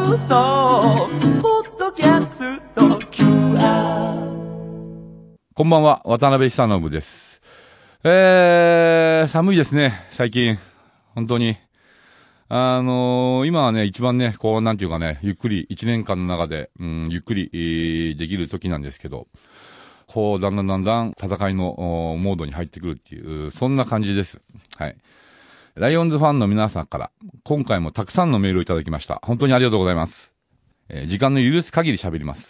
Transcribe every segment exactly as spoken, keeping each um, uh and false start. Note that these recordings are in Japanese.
放送ポッドキャスト キューアール。 こんばんは、渡辺久信です。えー、寒いですね、最近。本当に。あのー、今はね、一番ね、こう、なんていうかね、ゆっくり、一年間の中で、うん、ゆっくり、えー、できる時なんですけど、こう、だんだんだんだん戦いのモードに入ってくるっていう、そんな感じです。はい。ライオンズファンの皆さんから、今回もたくさんのメールをいただきました。本当にありがとうございます。えー、時間の許す限り喋ります。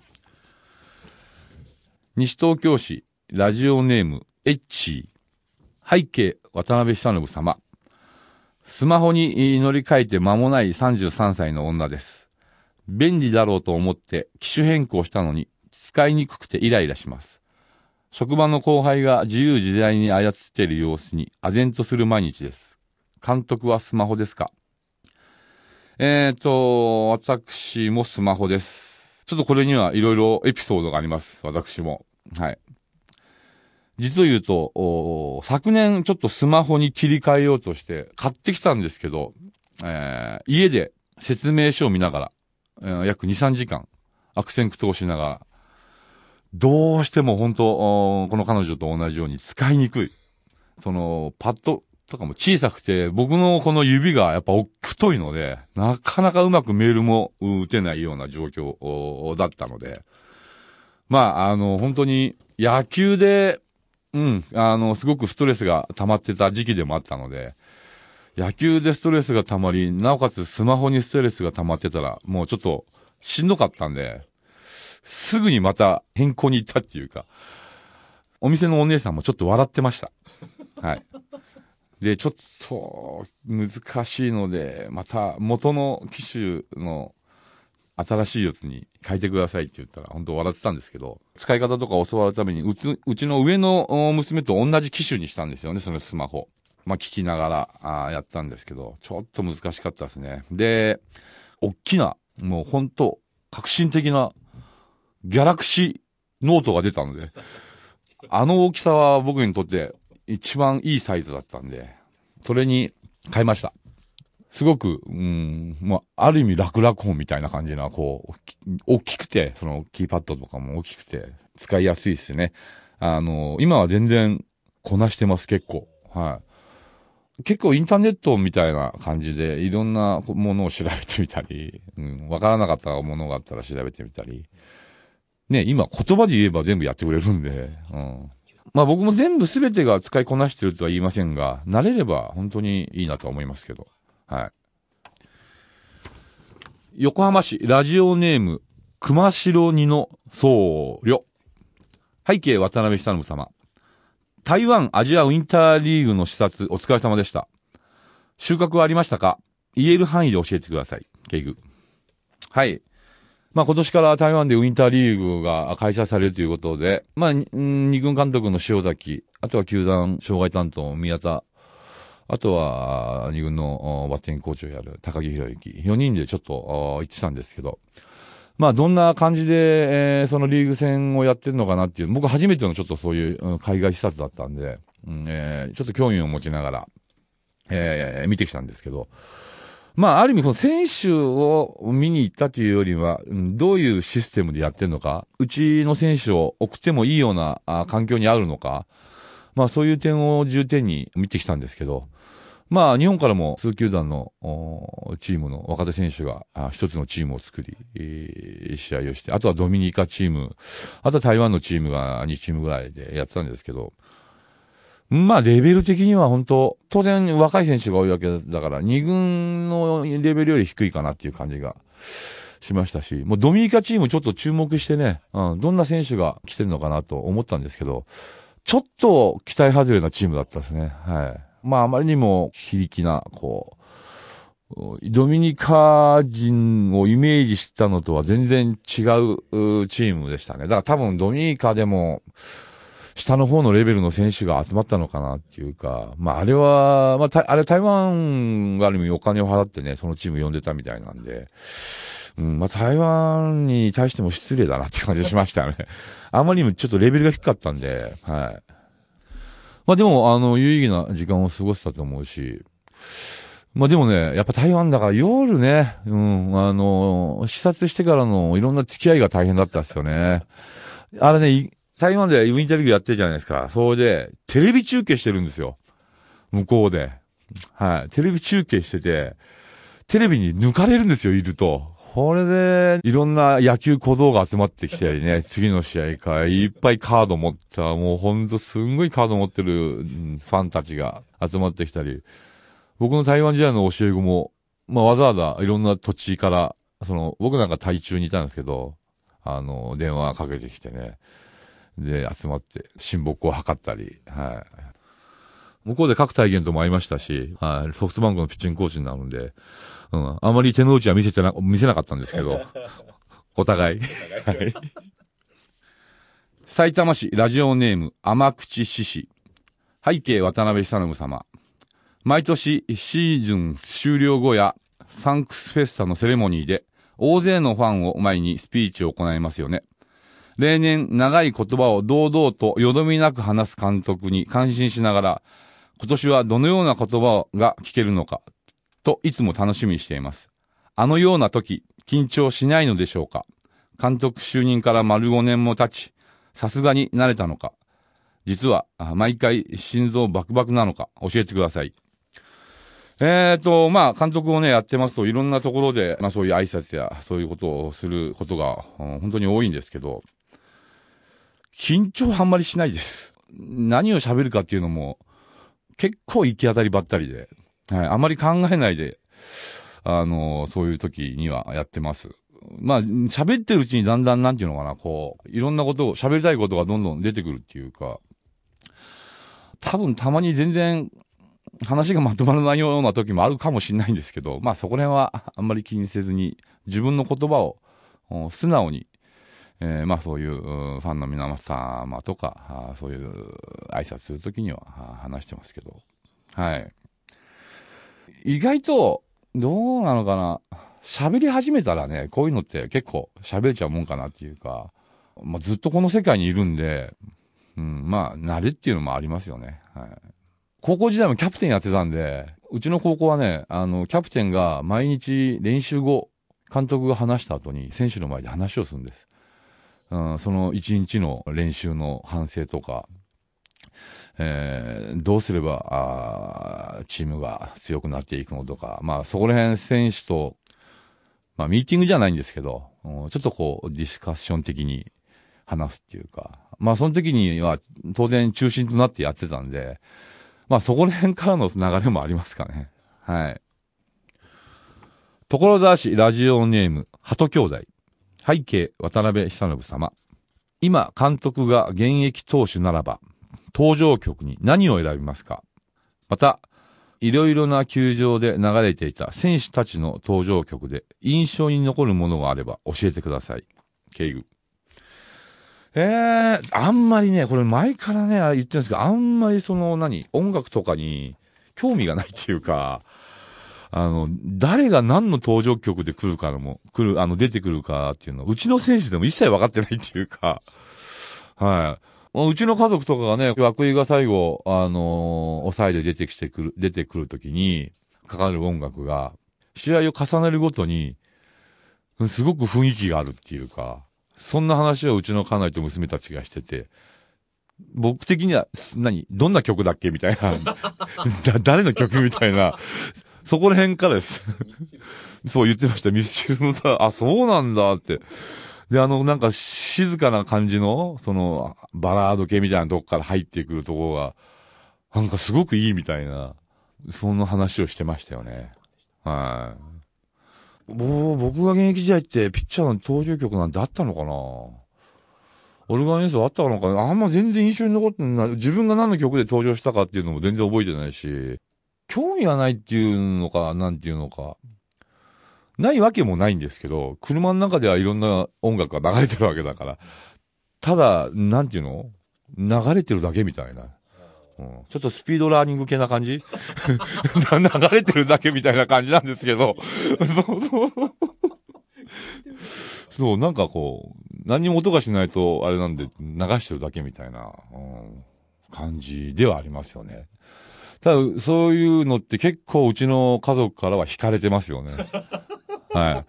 西東京市、ラジオネーム、エッチー。背景、渡辺久信様。スマホに乗り換えて間もないさんじゅうさんさいの女です。便利だろうと思って機種変更したのに使いにくくてイライラします。職場の後輩が自由自在に操っている様子に唖然とする毎日です。監督はスマホですか？えーと、私もスマホです。ちょっとこれにはいろいろエピソードがあります。私も。はい。実を言うと、昨年ちょっとスマホに切り替えようとして買ってきたんですけど、えー、家で説明書を見ながら、えー、約に、さんじかん悪戦苦闘しながら、どうしても本当、この彼女と同じように使いにくい。その、パッドとかも小さくて、僕のこの指がやっぱ太いので、なかなかうまくメールも打てないような状況だったので、まあ、あの、本当に野球で、うん、あの、すごくストレスが溜まってた時期でもあったので、野球でストレスが溜まり、なおかつスマホにストレスが溜まってたら、もうちょっとしんどかったんで、すぐにまた変更に行ったっていうか、お店のお姉さんもちょっと笑ってました。はい。で、ちょっと難しいので、また元の機種の新しいやつに変えてくださいって言ったら、本当笑ってたんですけど、使い方とか教わるために、うち、うちの上の娘と同じ機種にしたんですよね、そのスマホ。まあ、聞きながら、あやったんですけど、ちょっと難しかったですね。で、大きな、もう本当革新的な、ギャラクシーノートが出たので、あの大きさは僕にとって一番いいサイズだったんで、それに変えました。すごく、うん、まあ、ある意味楽々本みたいな感じな、こう、大きくて、そのキーパッドとかも大きくて、使いやすいですね。あの、今は全然こなしてます、結構。はい。結構インターネットみたいな感じで、いろんなものを調べてみたり、うん、わからなかったものがあったら調べてみたり。ね、今言葉で言えば全部やってくれるんで、うん。まあ僕も全部すべてが使いこなしてるとは言いませんが、慣れれば本当にいいなと思いますけど。はい。横浜市ラジオネーム熊代二の僧侶。背景渡辺久信様。台湾アジアウィンターリーグの視察お疲れ様でした。収穫はありましたか？言える範囲で教えてください。ケイグ。はい。まあ今年から台湾でウィンターリーグが開催されるということで、まあ二軍監督の塩崎、あとは球団障害担当宮田、あとは二軍のバッティングコーチをやる高木博之、よにんでちょっと行ってたんですけど、まあどんな感じで、えー、そのリーグ戦をやってるのかなっていう、僕初めてのちょっとそういう海外視察だったんで、うんえー、ちょっと興味を持ちながら、えー、見てきたんですけど、まあ、ある意味、この選手を見に行ったというよりは、どういうシステムでやってるのか、うちの選手を送ってもいいような環境にあるのか、まあ、そういう点を重点に見てきたんですけど、まあ、日本からも数球団のチームの若手選手が一つのチームを作り、えー、試合をして、あとはドミニカチーム、あとは台湾のチームがにチームぐらいでやってたんですけど、まあ、レベル的には本当、当然若い選手が多いわけだから、二軍のレベルより低いかなっていう感じがしましたし、もうドミニカチームちょっと注目してね、うん、どんな選手が来てるのかなと思ったんですけど、ちょっと期待外れなチームだったですね。はい。まあ、あまりにも非力な、こう、ドミニカ人をイメージしたのとは全然違うチームでしたね。だから多分ドミニカでも、下の方のレベルの選手が集まったのかなっていうか、まああれは、まああれ台湾がある意味お金を払ってね、そのチーム呼んでたみたいなんで、うん、まあ台湾に対しても失礼だなって感じしましたね。あまりにもちょっとレベルが低かったんで、はい。まあでも、あの、有意義な時間を過ごせたと思うし、 まあでもね、やっぱ台湾だから夜ね、うん、あの、視察してからのいろんな付き合いが大変だったんですよね。あれね、台湾でインタビューやってるじゃないですか。それで、テレビ中継してるんですよ。向こうで。はい。テレビ中継してて、テレビに抜かれるんですよ、いると。これで、いろんな野球小僧が集まってきたりね、次の試合か、いっぱいカード持った、もうほんとすんごいカード持ってるファンたちが集まってきたり、僕の台湾時代の教え子も、まあわざわざいろんな土地から、その、僕なんか台中にいたんですけど、あの、電話かけてきてね、で、集まって、親睦を図ったり、はい。向こうで各体験とも会いましたし、はい。ソフトバンクのピッチングコーチになるんで、うん。あまり手の内は見せてな、見せなかったんですけど、お互い。はい。埼玉市ラジオネーム甘口獅子。背景渡辺久信様。毎年シーズン終了後やサンクスフェスタのセレモニーで大勢のファンを前にスピーチを行いますよね。例年長い言葉を堂々とよどみなく話す監督に感心しながら、今年はどのような言葉が聞けるのかといつも楽しみにしています。あのような時、緊張しないのでしょうか。監督就任から丸ごねんも経ち、さすがに慣れたのか。実は毎回心臓バクバクなのか教えてください。えーと、まあ、監督をね、やってますと、いろんなところで、まあそういう挨拶や、そういうことをすることが、うん、本当に多いんですけど、緊張あんまりしないです。何を喋るかっていうのも、結構行き当たりばったりで、はい、あまり考えないで、あの、そういう時にはやってます。まあ、喋ってるうちにだんだんなんていうのかな、こう、いろんなことを、喋りたいことがどんどん出てくるっていうか、多分たまに全然、話がまとまらないような時もあるかもしれないんですけど、まあそこら辺はあんまり気にせずに、自分の言葉を素直に、えー、まあそういうファンの皆様とか、そういう挨拶するときには話してますけど、はい。意外と、どうなのかな、喋り始めたらね、こういうのって結構喋れちゃうもんかなっていうか、まあずっとこの世界にいるんで、うん、まあ慣れっていうのもありますよね。はい。高校時代もキャプテンやってたんで、うちの高校はね、あの、キャプテンが毎日練習後、監督が話した後に選手の前で話をするんです。うん、その一日の練習の反省とか、えー、どうすれば、あチームが強くなっていくのとか、まあそこら辺選手と、まあミーティングじゃないんですけど、ちょっとこうディスカッション的に話すっていうか、まあその時には当然中心となってやってたんで、まあそこら辺からの流れもありますかね。はい。所沢市ラジオネーム、鳩兄弟。背景、渡辺久信様。今、監督が現役投手ならば、登場曲に何を選びますか？また、いろいろな球場で流れていた選手たちの登場曲で印象に残るものがあれば教えてください。敬具。えー、あんまりね、これ前からね、言ってるんですけど、あんまりその何、音楽とかに興味がないっていうか、あの、誰が何の登場曲で来るかのも、来る、あの、出てくるかっていうの、うちの選手でも一切分かってないっていうか、はい。うちの家族とかがね、涌井が最後、あのー、抑えで出てきてくる、出てくるときに、かかる音楽が、試合を重ねるごとに、すごく雰囲気があるっていうか、そんな話をうちの家内と娘たちがしてて、僕的には、何どんな曲だっけみたいな。だ、誰の曲みたいな。そこら辺からです。そう言ってました。ミスチルの歌、あ、そうなんだって。で、あの、なんか静かな感じの、その、バラード系みたいなとこから入ってくるところが、なんかすごくいいみたいな、そんな話をしてましたよね。はい。もう、僕が現役時代ってピッチャーの登場曲なんてあったのかな？オルガン演奏あったのかな？あんま全然印象に残ってない。自分が何の曲で登場したかっていうのも全然覚えてないし、興味がないっていうのか、なんていうのか。ないわけもないんですけど、車の中ではいろんな音楽が流れてるわけだから。ただ、なんていうの？流れてるだけみたいな。うん、ちょっとスピードラーニング系な感じ流れてるだけみたいな感じなんですけど。そうそう。そう、なんかこう、何にも音がしないと、あれなんで、流してるだけみたいな、うん、感じではありますよね。 ただ、そういうのって結構うちの家族からは惹かれてますよね。はい。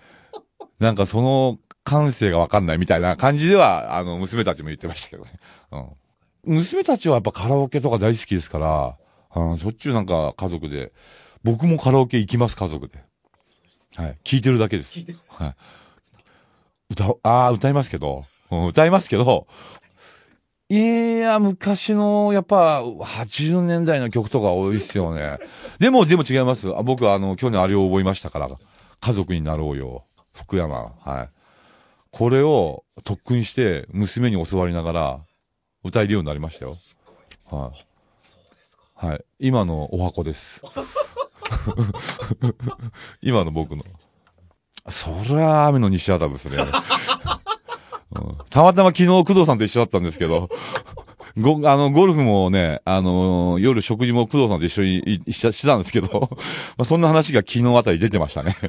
なんかその感性がわかんないみたいな感じでは、あの、娘たちも言ってましたけどね。うん。娘たちはやっぱカラオケとか大好きですから、うん、しょっちゅうなんか家族で、僕もカラオケ行きます、家族で。はい。聞いてるだけです。はい。歌、ああ、歌いますけど、うん、歌いますけど、いや、昔の、やっぱ、はちじゅうねんだいの曲とか多いっすよね。でも、でも違います。あ僕はあの、去年あれを覚えましたから、家族になろうよ。福山。はい。これを特訓して、娘に教わりながら、歌えるようになりましたよ。はい。はい。今のお箱です。今の僕の。そりゃ、雨の西アダムですね。うん、たまたま昨日工藤さんと一緒だったんですけど、ご、あの、ゴルフもね、あのー、夜食事も工藤さんと一緒にししてたんですけど、まあ、そんな話が昨日あたり出てましたね。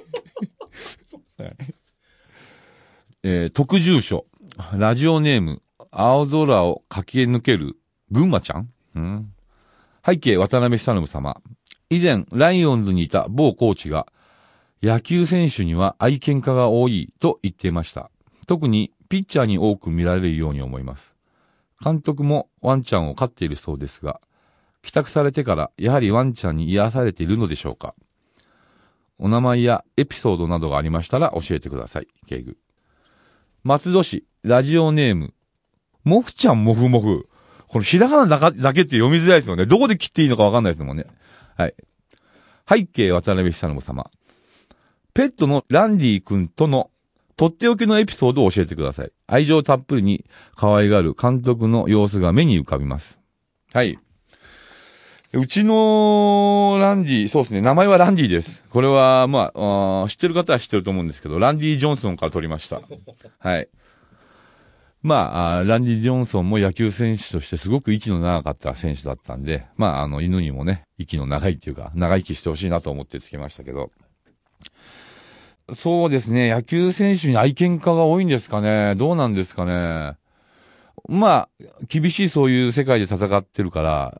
えー、特住所、ラジオネーム、青空を駆け抜ける、群馬ちゃん、うん、背景、渡辺久信様。以前、ライオンズにいた某コーチが、野球選手には愛犬家が多いと言っていました。特に、ピッチャーに多く見られるように思います。監督もワンちゃんを飼っているそうですが、帰宅されてからやはりワンちゃんに癒されているのでしょうか。お名前やエピソードなどがありましたら教えてください。敬具。松戸市ラジオネーム、もふちゃんもふもふ。このひらがなだかだけって読みづらいですよね。どこで切っていいのかわかんないですもんね。はい。背景渡辺久信様。ペットのランディ君とのとっておきのエピソードを教えてください。愛情たっぷりに可愛がる監督の様子が目に浮かびます。はい。うちのランディ、そうですね。名前はランディです。これは、まあ、あ知ってる方は知ってると思うんですけど、ランディ・ジョンソンから取りました。はい。まあ、あランディ・ジョンソンも野球選手としてすごく息の長かった選手だったんで、まあ、あの、犬にもね、息の長いっていうか、長生きしてほしいなと思ってつけましたけど、そうですね。野球選手に愛犬家が多いんですかね。どうなんですかね。まあ、厳しいそういう世界で戦ってるから、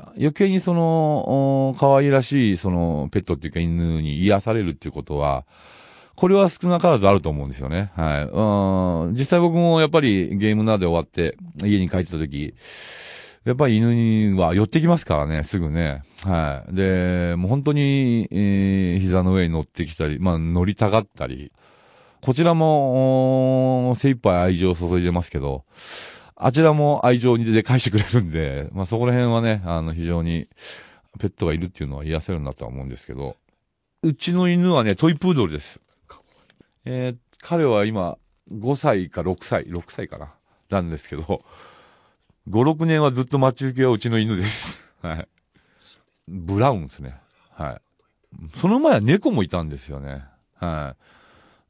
余計にその、可愛らしいそのペットっていうか犬に癒されるっていうことは、これは少なからずあると思うんですよね。はい。うん、実際僕もやっぱりゲームなで終わって家に帰ってた時、やっぱり犬には寄ってきますからね、すぐね。はい。で、もう本当に、えー、膝の上に乗ってきたり、まあ乗りたがったり、こちらも、精一杯愛情を注いでますけど、あちらも愛情にで返してくれるんで、まあそこら辺はね、あの非常にペットがいるっていうのは癒せるんだとは思うんですけど、うちの犬はね、トイプードルです。えー、彼は今ごさいかろくさい、ろくさいかな、なんですけど、ご、ろくねんはずっと待ち受けはうちの犬です。はい。ブラウンですね。はい。その前は猫もいたんですよね。はい。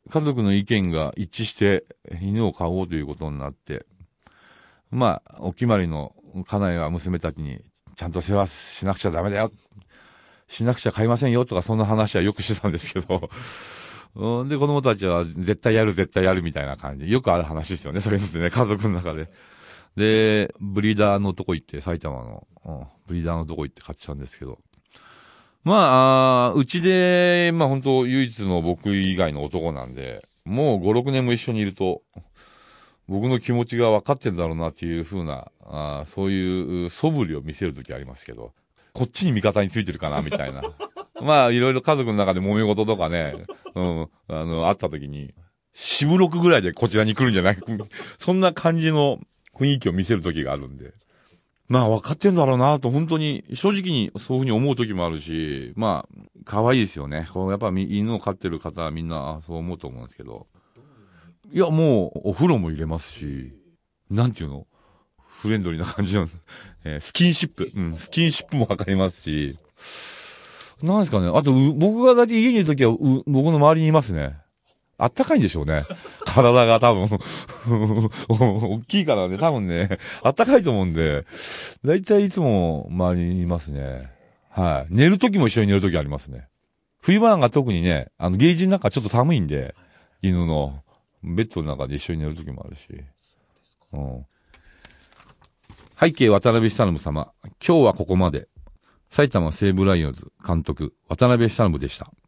家族の意見が一致して犬を飼おうということになって、まあ、お決まりの家内は娘たちにちゃんと世話しなくちゃダメだよ。しなくちゃ飼いませんよとかそんな話はよくしてたんですけど、うん、で、子供たちは絶対やる絶対やるみたいな感じ。よくある話ですよね。そういうのってね、家族の中で。で、ブリーダーのとこ行って、埼玉の、うん、ブリーダーのとこ行って買ってたんですけど。まあ、あうちで、まあ本当唯一の僕以外の男なんで、もうご、ろくねんも一緒にいると、僕の気持ちが分かってるんだろうなっていう風な、あそういう素振りを見せるときありますけど、こっちに味方についてるかなみたいな。まあ、いろいろ家族の中で揉め事とかね、うん、あの、あったときに、四分六ぐらいでこちらに来るんじゃないそんな感じの雰囲気を見せるときがあるんで。まあ、分かってんだろうなと、本当に、正直にそういうふうに思うときもあるし、まあ、可愛いですよね。こうやっぱ犬を飼ってる方はみんなそう思うと思うんですけど。いや、もう、お風呂も入れますし、なんていうのフレンドリーな感じの、えー、スキンシップ。うん、スキンシップもわかりますし、なんですかね。あと、僕がだって家にいるときは、僕の周りにいますね。あったかいんでしょうね。体が多分。大きいからね、多分ね、あったかいと思うんで、だいたいいつも周りにいますね。はい。寝るときも一緒に寝るときありますね。冬場なんか特にね、あの、ゲージの中ちょっと寒いんで、犬の、ベッドの中で一緒に寝るときもあるし。うん。背景渡辺久信様、今日はここまで。 埼玉西武ライオンズ監督、渡辺久信でした。